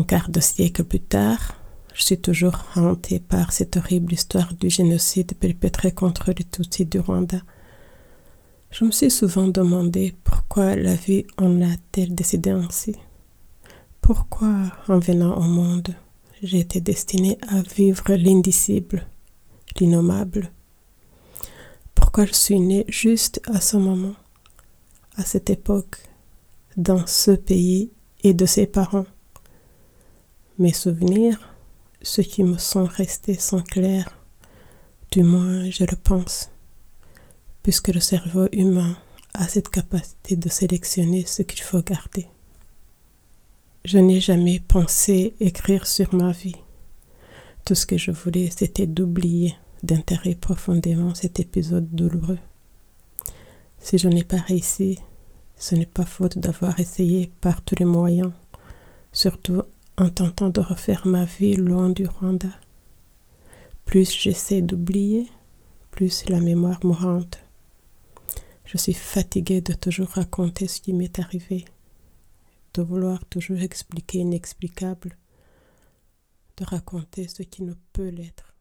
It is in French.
Un quart de siècle plus tard, je suis toujours hantée par cette horrible histoire du génocide perpétré contre les Tutsis du Rwanda. Je me suis souvent demandé pourquoi la vie en a-t-elle décidé ainsi. Pourquoi, en venant au monde, j'ai été destinée à vivre l'indicible, l'innommable. Pourquoi je suis née juste à ce moment, à cette époque, dans ce pays et de ses parents. Mes souvenirs, ceux qui me sont restés sont clairs, du moins je le pense, puisque le cerveau humain a cette capacité de sélectionner ce qu'il faut garder. Je n'ai jamais pensé écrire sur ma vie. Tout ce que je voulais, c'était d'oublier, d'enterrer profondément cet épisode douloureux. Si je n'ai pas réussi, ce n'est pas faute d'avoir essayé par tous les moyens, surtout en tentant de refaire ma vie loin du Rwanda. Plus j'essaie d'oublier, plus la mémoire me hante. Je suis fatiguée de toujours raconter ce qui m'est arrivé, de vouloir toujours expliquer l'inexplicable, de raconter ce qui ne peut l'être.